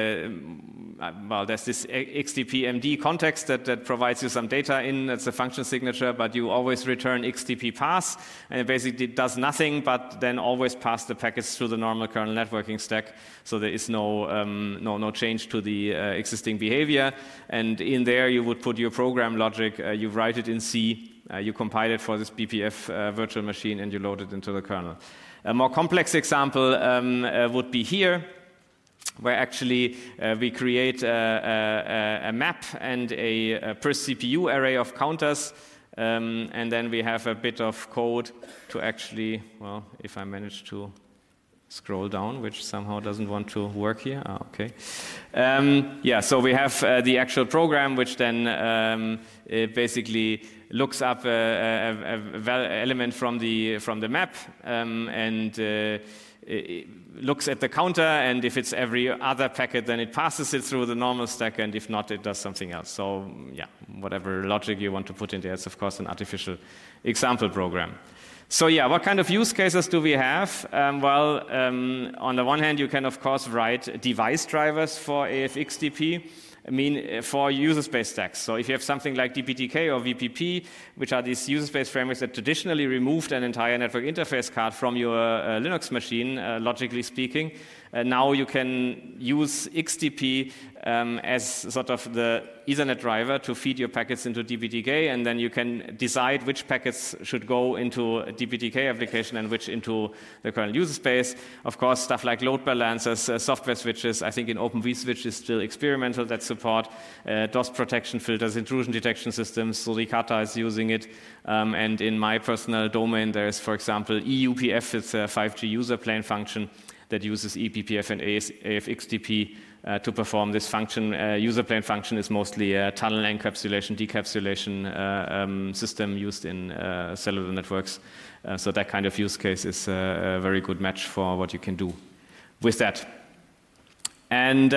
[SPEAKER 2] there's this XDP MD context that provides you some data in, that's a function signature, but you always return XDP pass, and it basically does nothing but then always pass the packets through the normal kernel networking stack, so there is no change to the existing behavior, and in there you would put your program logic, you write it in C, you compile it for this BPF virtual machine, and you load it into the kernel. A more complex example would be here, where actually we create a map and a per CPU array of counters, and then we have a bit of code to actually, if I manage to scroll down, which somehow doesn't want to work here. Okay. So we have the actual program, which then basically looks up an element from the map and it looks at the counter, and if it's every other packet, then it passes it through the normal stack, and if not, it does something else. So whatever logic you want to put in there, it's of course an artificial example program. So what kind of use cases do we have? On the one hand, you can of course write device drivers for AFXDP. For user space stacks. So if you have something like DPTK or VPP, which are these user space frameworks that traditionally removed an entire network interface card from your Linux machine, logically speaking, now you can use XDP as sort of the Ethernet driver to feed your packets into DPTK, and then you can decide which packets should go into a DPTK application and which into the kernel user space. Of course, stuff like load balancers, software switches, I think in Open vSwitch is still experimental that support DOS protection filters, intrusion detection systems, so Suricata is using it. And in my personal domain, there is, for example, EUPF, it's a 5G user plane function that uses eBPF and AFXDP to perform this function. User plane function is mostly a tunnel encapsulation, decapsulation system used in cellular networks. So that kind of use case is a very good match for what you can do with that. And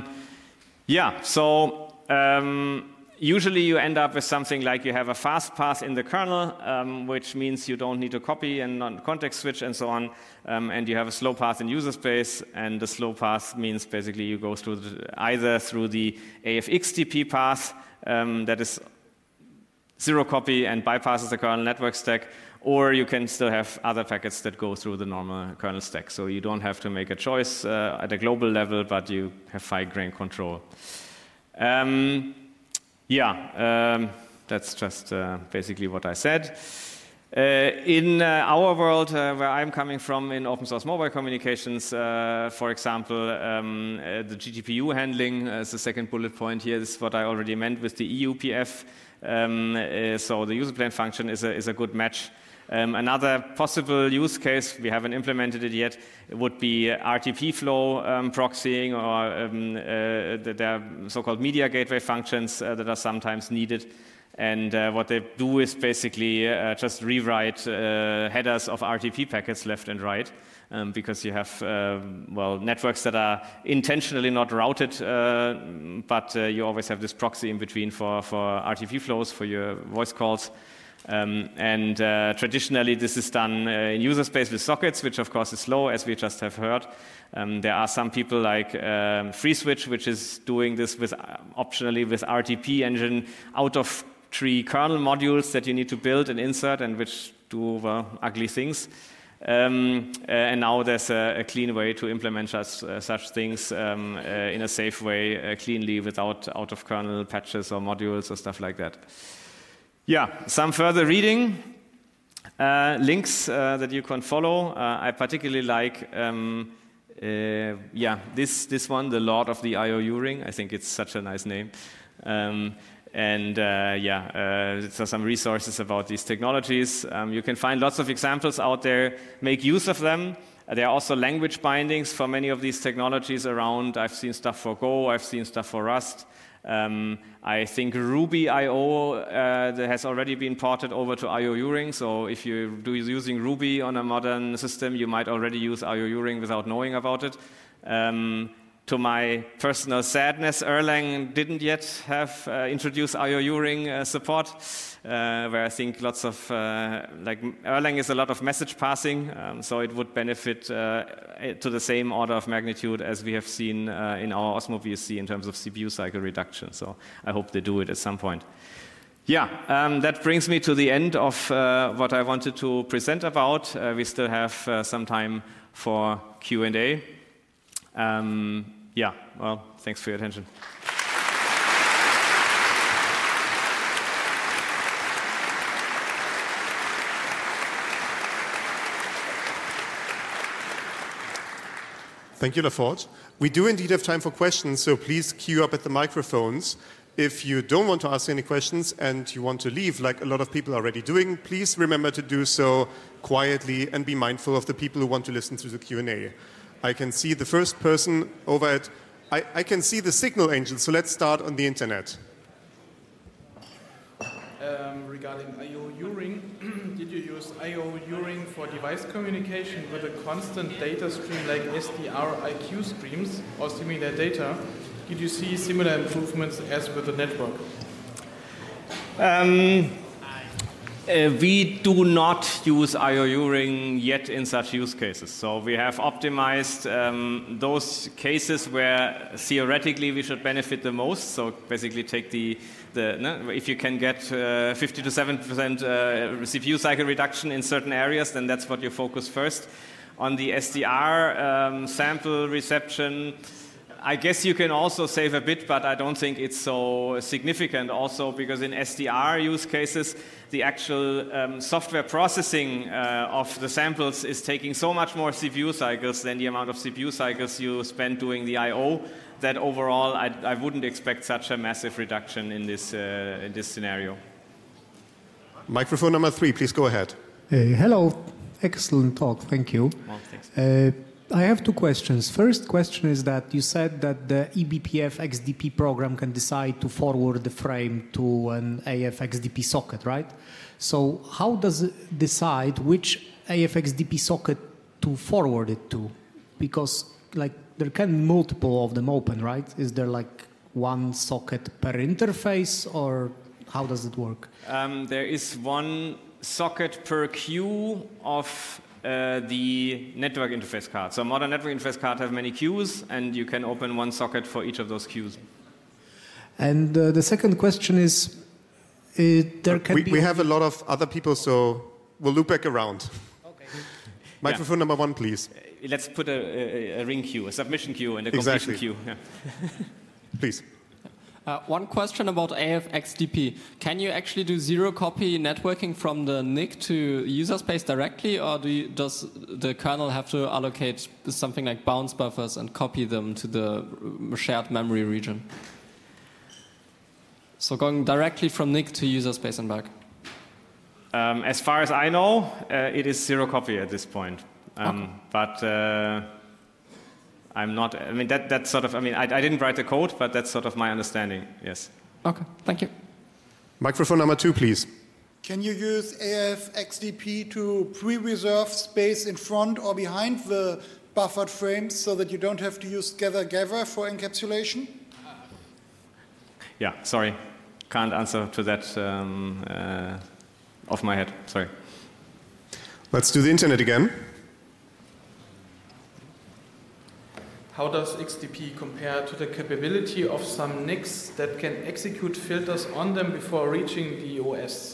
[SPEAKER 2] usually you end up with something like you have a fast path in the kernel, which means you don't need to copy and not context switch and so on, and you have a slow path in user space, and the slow path means basically you go through either through the AFXDP path that is zero copy and bypasses the kernel network stack, or you can still have other packets that go through the normal kernel stack. So you don't have to make a choice at a global level, but you have fine-grained control. That's just basically what I said. In our world, where I'm coming from in open source mobile communications, for example, the GPU handling is the second bullet point here. This is what I already meant with the EUPF. So the user plane function is a good match. Another possible use case, we haven't implemented it yet, would be RTP flow proxying, or there are so-called media gateway functions that are sometimes needed. And what they do is basically just rewrite headers of RTP packets left and right, because you have networks that are intentionally not routed, but you always have this proxy in between for RTP flows for your voice calls. Traditionally, this is done in user space with sockets, which of course is slow, as we just have heard. There are some people like FreeSwitch, which is doing this optionally with RTP engine out of tree kernel modules that you need to build and insert, and which do ugly things. And now there's a clean way to implement such things in a safe way, cleanly, without out of kernel patches or modules or stuff like that. Some further reading, links that you can follow. I particularly like this one, The Lord of the IOU Ring. I think it's such a nice name. So some resources about these technologies. You can find lots of examples out there. Make use of them. There are also language bindings for many of these technologies around. I've seen stuff for Go. I've seen stuff for Rust. I think Ruby.io has already been ported over to IOU Ring. So if you're using Ruby on a modern system, you might already use IOU Ring without knowing about it. To my personal sadness, Erlang didn't yet have introduced IOU Ring support, where I think lots of, Erlang is a lot of message passing, so it would benefit to the same order of magnitude as we have seen in our Osmo VSC in terms of CPU cycle reduction. So I hope they do it at some point. That brings me to the end of what I wanted to present about. We still have some time for Q&A. Thanks for your attention.
[SPEAKER 1] Thank you, LaForge. We do indeed have time for questions, so please queue up at the microphones. If you don't want to ask any questions and you want to leave, like a lot of people are already doing, please remember to do so quietly and be mindful of the people who want to listen to the Q&A. I can see the first person over at... I can see the Signal Angel, so let's start on the internet.
[SPEAKER 3] Regarding IOU Ring, did you use IOU Ring for device communication with a constant data stream like SDR-IQ streams or similar data? Did you see similar improvements as with the network?
[SPEAKER 2] We do not use IOU Ring yet in such use cases. So we have optimized those cases where theoretically we should benefit the most. So basically take if you can get 50 to 7% CPU cycle reduction in certain areas, then that's what you focus first. On the SDR sample reception, I guess you can also save a bit, but I don't think it's so significant also, because in SDR use cases, the actual software processing of the samples is taking so much more CPU cycles than the amount of CPU cycles you spend doing the I/O, that overall I wouldn't expect such a massive reduction in this scenario.
[SPEAKER 1] Microphone number 3, please go ahead.
[SPEAKER 4] Hello, excellent talk, thank you.
[SPEAKER 2] Well, thanks.
[SPEAKER 4] I have 2 questions. First question is that you said that the eBPF XDP program can decide to forward the frame to an AF XDP socket, right? So how does it decide which AF XDP socket to forward it to? Because like there can be multiple of them open, right? Is there like one socket per interface, or how does it work?
[SPEAKER 2] There is one socket per queue of the network interface card. So modern network interface cards have many queues, and you can open one socket for each of those queues.
[SPEAKER 4] And the second question is, we
[SPEAKER 1] have a lot of other people, so we'll loop back around. Okay. Microphone number 1, please.
[SPEAKER 2] Let's put a ring queue, a submission queue, and a completion queue. Yeah.
[SPEAKER 1] Please.
[SPEAKER 5] One question about AF XDP. Can you actually do zero-copy networking from the NIC to user space directly, or does the kernel have to allocate something like bounce buffers and copy them to the shared memory region? So going directly from NIC to user space and back.
[SPEAKER 2] As far as I know, it is zero-copy at this point.
[SPEAKER 5] Okay.
[SPEAKER 2] But I'm not, I mean, that's sort of, I mean, I didn't write the code, but that's sort of my understanding, yes.
[SPEAKER 5] Okay, thank you.
[SPEAKER 1] Microphone number 2, please.
[SPEAKER 6] Can you use AF XDP to pre-reserve space in front or behind the buffered frames so that you don't have to use gather for encapsulation?
[SPEAKER 2] Yeah, sorry. Can't answer to that off my head, sorry.
[SPEAKER 1] Let's do the internet again.
[SPEAKER 3] How does XDP compare to the capability of some NICs that can execute filters on them before reaching the OS?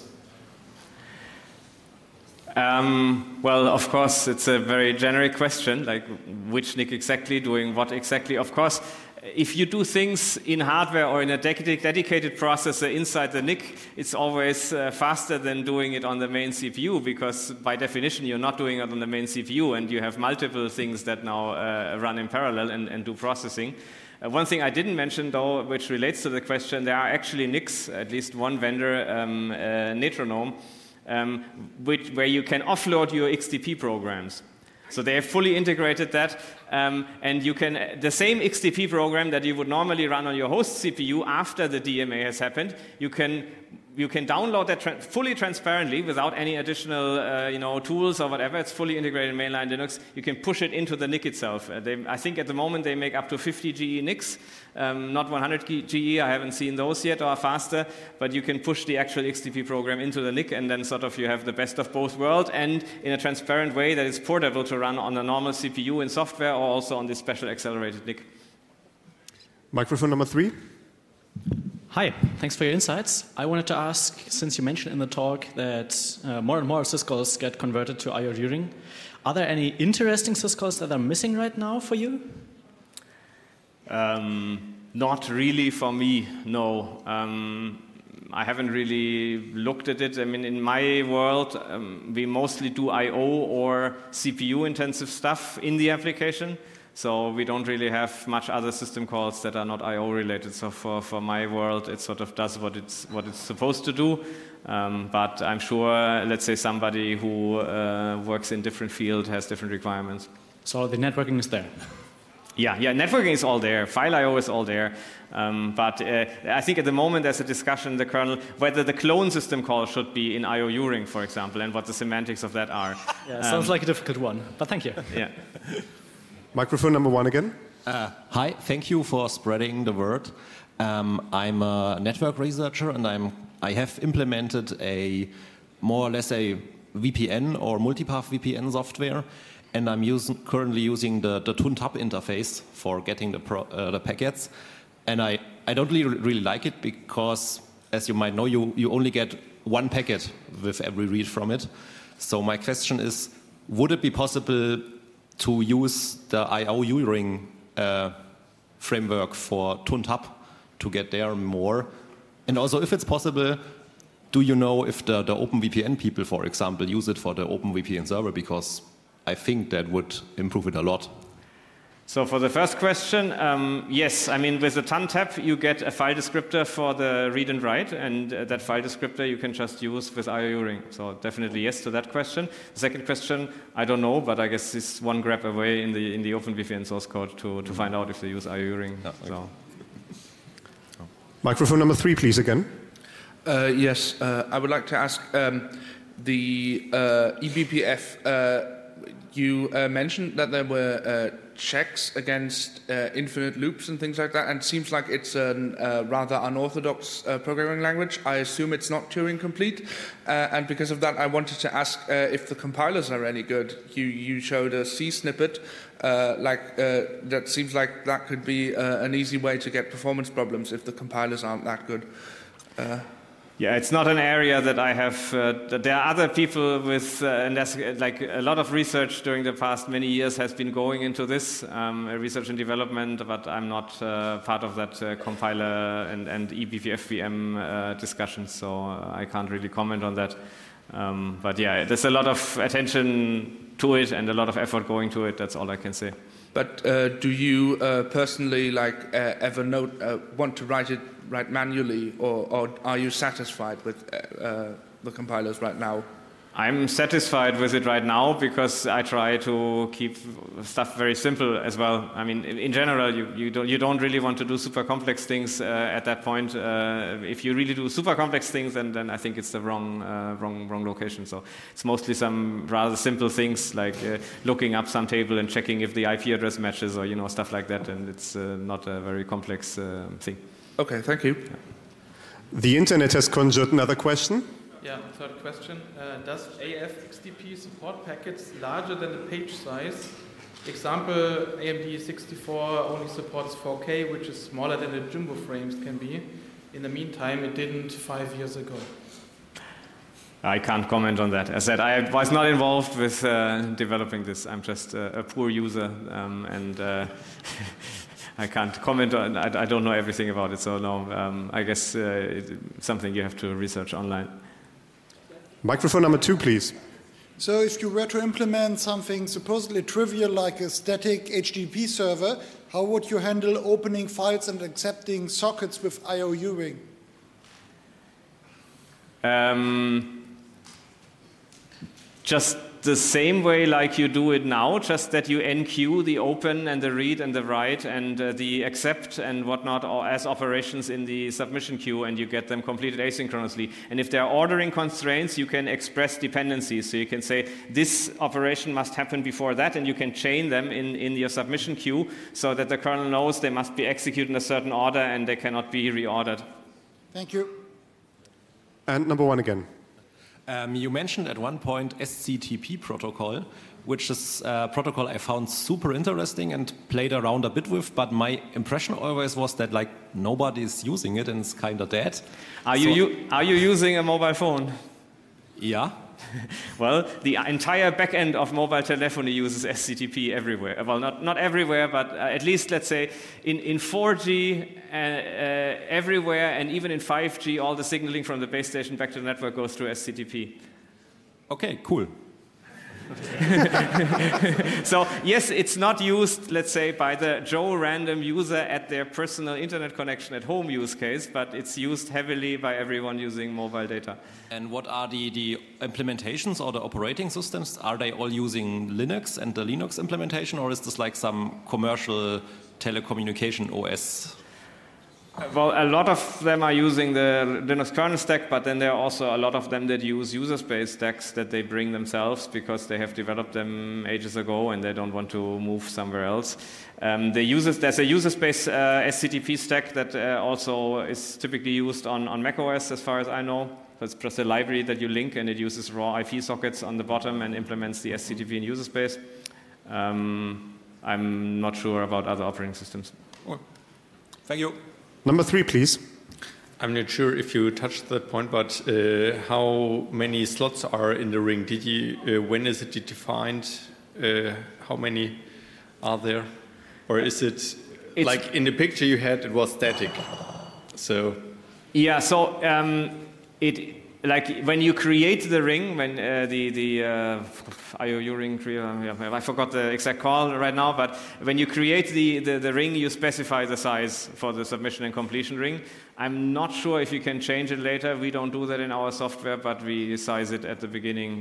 [SPEAKER 2] Well, of course, it's a very generic question, like which NIC exactly, doing what exactly. Of course, if you do things in hardware or in a dedicated processor inside the NIC, it's always faster than doing it on the main CPU, because by definition you're not doing it on the main CPU, and you have multiple things that now run in parallel and do processing. One thing I didn't mention, though, which relates to the question, there are actually NICs, at least one vendor, Netronome, where you can offload your XDP programs. So they have fully integrated that, and you can, the same XDP program that you would normally run on your host CPU after the DMA has happened, you can download that fully transparently without any additional tools or whatever. It's fully integrated in mainline Linux. You can push it into the NIC itself. I think at the moment they make up to 50 GE NICs, not 100 GE. I haven't seen those yet, or faster. But you can push the actual XDP program into the NIC, and then sort of you have the best of both worlds, and in a transparent way that is portable to run on a normal CPU in software, or also on this special accelerated NIC.
[SPEAKER 1] Microphone number 3.
[SPEAKER 7] Hi, thanks for your insights. I wanted to ask, since you mentioned in the talk that more and more syscalls get converted to I/O Uring, are there any interesting syscalls that are missing right now for you?
[SPEAKER 2] Not really for me, no. I haven't really looked at it. I mean, in my world, we mostly do I/O or CPU-intensive stuff in the application. So we don't really have much other system calls that are not I/O related. So for my world, it sort of does what it's supposed to do. But I'm sure, let's say, somebody who works in different field has different requirements.
[SPEAKER 7] So the networking is there.
[SPEAKER 2] Yeah, networking is all there. File I/O is all there. But I think at the moment there's a discussion in the kernel whether the clone system call should be in I/O Uring, for example, and what the semantics of that are.
[SPEAKER 7] Yeah, sounds like a difficult one, but thank you.
[SPEAKER 2] Yeah.
[SPEAKER 1] Microphone number 1 again.
[SPEAKER 8] Hi, thank you for spreading the word. I'm a network researcher, and I have implemented more or less a VPN or multipath VPN software, and I'm currently using the TUN-TAP interface for getting the packets. And I don't really like it because, as you might know, you only get one packet with every read from it. So my question is, would it be possible to use the IOU ring framework for TUNTAP to get there more? And also, if it's possible, do you know if the OpenVPN people, for example, use it for the OpenVPN server? Because I think that would improve it a lot.
[SPEAKER 2] So for the first question, yes. I mean, with the TUNTAP, you get a file descriptor for the read and write, and that file descriptor you can just use with IOU ring. So definitely yes to that question. The second question, I don't know, but I guess it's one grab away in the OpenVPN source code to find out if they use IOU ring.
[SPEAKER 8] Yeah, okay.
[SPEAKER 2] So.
[SPEAKER 1] Microphone number 3, please, again.
[SPEAKER 9] Yes, I would like to ask the eBPF. You mentioned that there were checks against infinite loops and things like that, and it seems like it's a rather unorthodox programming language. I assume it's not Turing complete, and because of that, I wanted to ask if the compilers are any good. You showed a C snippet, that seems like that could be an easy way to get performance problems if the compilers aren't that good.
[SPEAKER 2] Yeah, it's not an area that I have. There are other people with, and there's like a lot of research during the past many years has been going into this research and development, but I'm not part of that compiler and eBPF-VM discussions, so I can't really comment on that. But yeah, there's a lot of attention to it and a lot of effort going to it. That's all I can say.
[SPEAKER 9] But do you personally ever want to write manually, or are you satisfied with the compilers right now?
[SPEAKER 2] I'm satisfied with it right now because I try to keep stuff very simple as well. I mean, in general, you don't really want to do super complex things at that point. If you really do super complex things, then I think it's the wrong location. So it's mostly some rather simple things like looking up some table and checking if the IP address matches, or stuff like that. And it's not a very complex thing.
[SPEAKER 9] Okay, thank you.
[SPEAKER 2] Yeah.
[SPEAKER 1] The internet has conjured another question.
[SPEAKER 3] Yeah, third question. Does AF-XDP support packets larger than the page size? Example, AMD 64 only supports 4K, which is smaller than the Jumbo frames can be. In the meantime, it didn't 5 years ago.
[SPEAKER 2] I can't comment on that. As I said, I was not involved with developing this. I'm just a poor user, and I can't comment on. I don't know everything about it, so no. I guess it's something you have to research online.
[SPEAKER 1] Microphone number 2, please.
[SPEAKER 6] So if you were to implement something supposedly trivial like a static HTTP server, how would you handle opening files and accepting sockets with IOU ring?
[SPEAKER 2] Just the same way like you do it now, just that you enqueue the open and the read and the write and the accept and whatnot as operations in the submission queue, and you get them completed asynchronously. And if there are ordering constraints, you can express dependencies. So you can say this operation must happen before that, and you can chain them in your submission queue so that the kernel knows they must be executed in a certain order and they cannot be reordered.
[SPEAKER 6] Thank you.
[SPEAKER 1] And number 1 again.
[SPEAKER 8] You mentioned at one point SCTP protocol, which is a protocol I found super interesting and played around a bit with, but my impression always was that nobody is using it and it's kind of dead.
[SPEAKER 2] Are you using a mobile phone?
[SPEAKER 8] Yeah.
[SPEAKER 2] Well, the entire backend of mobile telephony uses SCTP everywhere. Well, not everywhere, but at least, let's say, in 4G everywhere, and even in 5G, all the signaling from the base station back to the network goes through SCTP.
[SPEAKER 8] Okay, cool.
[SPEAKER 2] So, yes, it's not used, let's say, by the Joe random user at their personal internet connection at home use case, but it's used heavily by everyone using mobile data.
[SPEAKER 8] And what are the implementations or the operating systems? Are they all using Linux and the Linux implementation, or is this like some commercial telecommunication OS?
[SPEAKER 2] Well, a lot of them are using the Linux kernel stack, but then there are also a lot of them that use user space stacks that they bring themselves because they have developed them ages ago and they don't want to move somewhere else. There's a user space SCTP stack that also is typically used on macOS, as far as I know. It's just a library that you link, and it uses raw IP sockets on the bottom and implements the SCTP in user space. I'm not sure about other operating systems.
[SPEAKER 8] Oh. Thank you.
[SPEAKER 1] Number 3, please.
[SPEAKER 10] I'm not sure if you touched that point, but how many slots are in the ring? When is it defined? how many are there? Or is it's like in the picture you had, it was static? So
[SPEAKER 2] yeah, so like when you create the ring, when the IOU ring, I forgot the exact call right now, but when you create the ring, you specify the size for the submission and completion ring. I'm not sure if you can change it later. We don't do that in our software, but we size it at the beginning.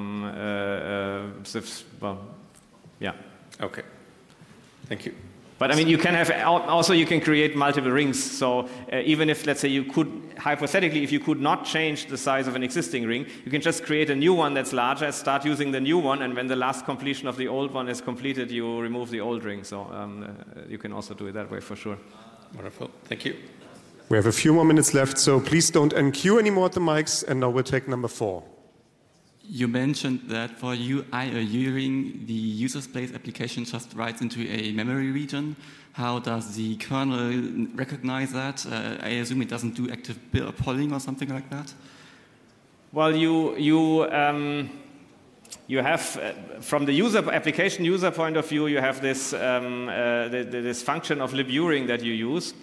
[SPEAKER 2] Well, yeah.
[SPEAKER 10] Okay. Thank you.
[SPEAKER 2] But I mean, you can have also you can create multiple rings. So even if, let's say, you could hypothetically, if you could not change the size of an existing ring, you can just create a new one that's larger, start using the new one, and when the last completion of the old one is completed, you remove the old ring. So you can also do it that way for sure.
[SPEAKER 10] Wonderful. Thank you.
[SPEAKER 1] We have a few more minutes left, so please don't unqueue anymore at the mics. And now we'll take number 4.
[SPEAKER 11] You mentioned that for IOU ring, the user space application just writes into a memory region. How does the kernel recognize that? I assume it doesn't do active polling or something like that.
[SPEAKER 2] Well, you have from the application user point of view, you have this this function of liburing that you use.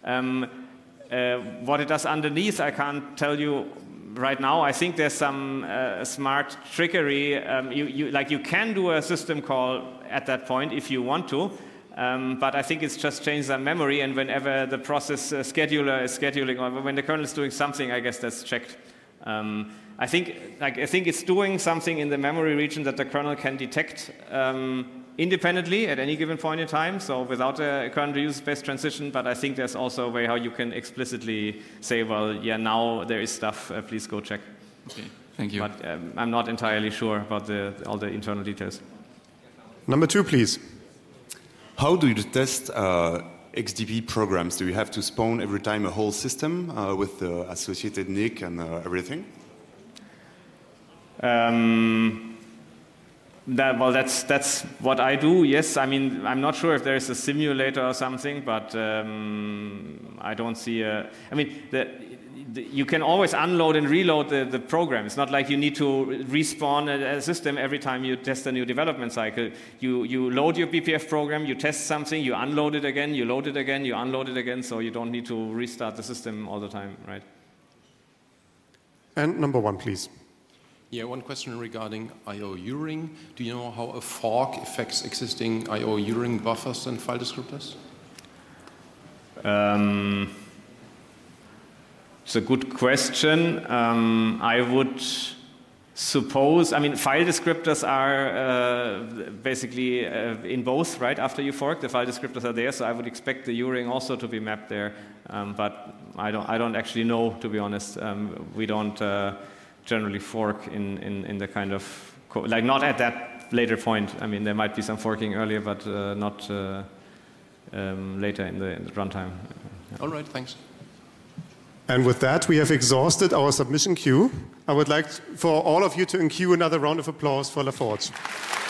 [SPEAKER 2] What it does underneath, I can't tell you right now. I think there's some smart trickery. You can do a system call at that point if you want to, but I think it's just changed the memory. And whenever the process scheduler is scheduling, or when the kernel is doing something, I guess that's checked. I think it's doing something in the memory region that the kernel can detect independently at any given point in time, so without a kernel-to-user space transition. But I think there's also a way how you can explicitly say, well, yeah, now there is stuff, please go check.
[SPEAKER 11] Okay, thank you.
[SPEAKER 2] But I'm not entirely sure about all the internal details.
[SPEAKER 1] Number 2, please.
[SPEAKER 12] How do you test XDP programs? Do you have to spawn every time a whole system with the associated NIC and everything?
[SPEAKER 2] That's what I do. Yes, I mean, I'm not sure if there is a simulator or something, but I don't see a. I mean, you can always unload and reload the program. It's not like you need to respawn a system every time you test a new development cycle. You load your BPF program, you test something, you unload it again, you load it again, you unload it again, so you don't need to restart the system all the time, right?
[SPEAKER 1] And number 1, please.
[SPEAKER 13] Yeah, one question regarding IOU ring. Do you know how a fork affects existing IOU ring buffers and file descriptors?
[SPEAKER 2] It's a good question. I would suppose, I mean, file descriptors are basically in both, right? After you fork, the file descriptors are there, so I would expect the U-ring also to be mapped there. But I don't actually know, to be honest. We don't generally fork in the kind of like not at that later point. I mean, there might be some forking earlier, but not later in the runtime.
[SPEAKER 13] Yeah. All right, thanks.
[SPEAKER 1] And with that, we have exhausted our submission queue. I would like for all of you to enqueue another round of applause for LaForge.